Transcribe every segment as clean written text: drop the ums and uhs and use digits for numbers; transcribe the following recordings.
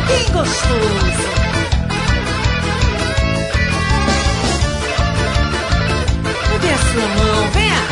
Que gostoso. Me dê a sua mão, venha.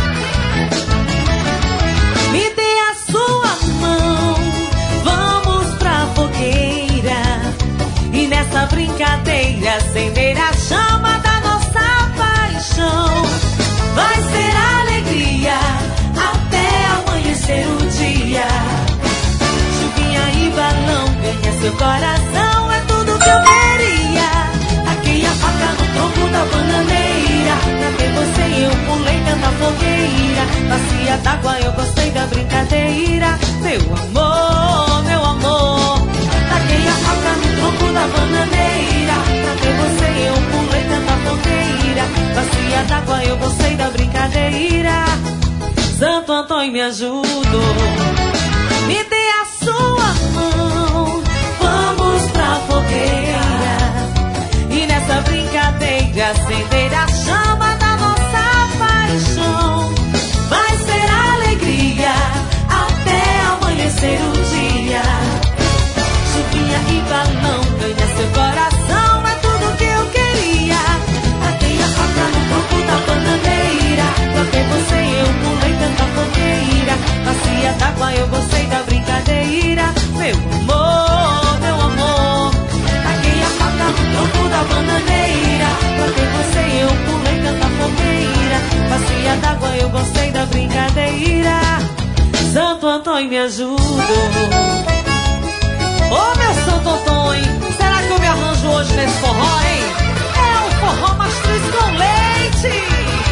Me dê a sua mão, vamos pra fogueira e nessa brincadeira acender a chama da nossa paixão. Vai ser alegria até amanhecer o dia. Chuvinha e balão, ganha seu coração, é tudo que eu queria. Taquei a faca no tronco da bananeira, pra ter você eu pulei dentro da fogueira. Bacia d'água, eu gostei da brincadeira. Meu amor, meu amor. Taquei a faca no tronco da bananeira, pra ter você eu pulei dentro da fogueira. Bacia d'água, eu gostei da brincadeira. Santo Antônio me ajudou. Me dê a sua mão, vamos pra fogueira e nessa brincadeira acender a chama da nossa paixão. Vai ser alegria até amanhecer o dia. Chuvinha e balão, ganha seu coração, é tudo que eu queria. Atei a faca no tronco da bananeira, pra ver você eu pulei tanta fogueira. Bacia d'água, eu gostei da brincadeira. Meu amor, meu amor. Taquei a faca no tronco da bananeira, pra ver você eu pulei tanta fogueira. Bacia d'água, eu gostei da brincadeira. Santo Antônio me ajudou. Ô meu Santo Antônio, será que eu me arranjo hoje nesse forró, hein? É o forró mastruz com leite.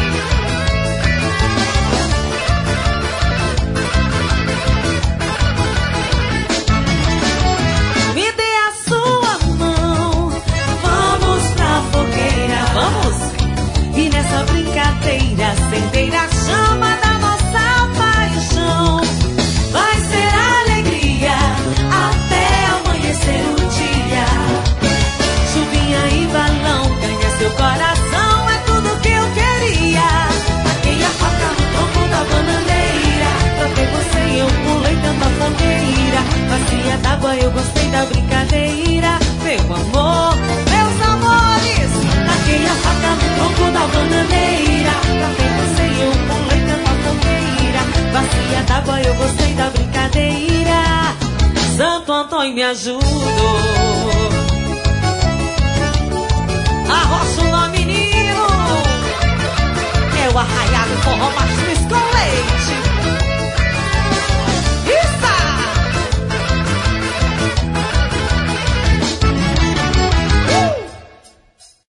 Me dê a sua mão, vamos pra fogueira, vamos. E nessa brincadeira acender a chama da nossa paixão. Vai ser alegria até amanhecer o dia. Chuvinha e balão, ganha seu coração, é tudo que eu queria. Taquei a faca no tronco da bananeira, pra ver você eu pulei tanta fogueira. Bacia d'água, eu gostei da brincadeira. Meu amor, meus amores. Taquei a faca no tronco da bananeira, pra ver você eu pulei tanta fogueira. Bacia d'água, eu gostei da brincadeira. Santo Antônio me ajudou. Arrocha o nome, menino. É o arraiado forró mastruz com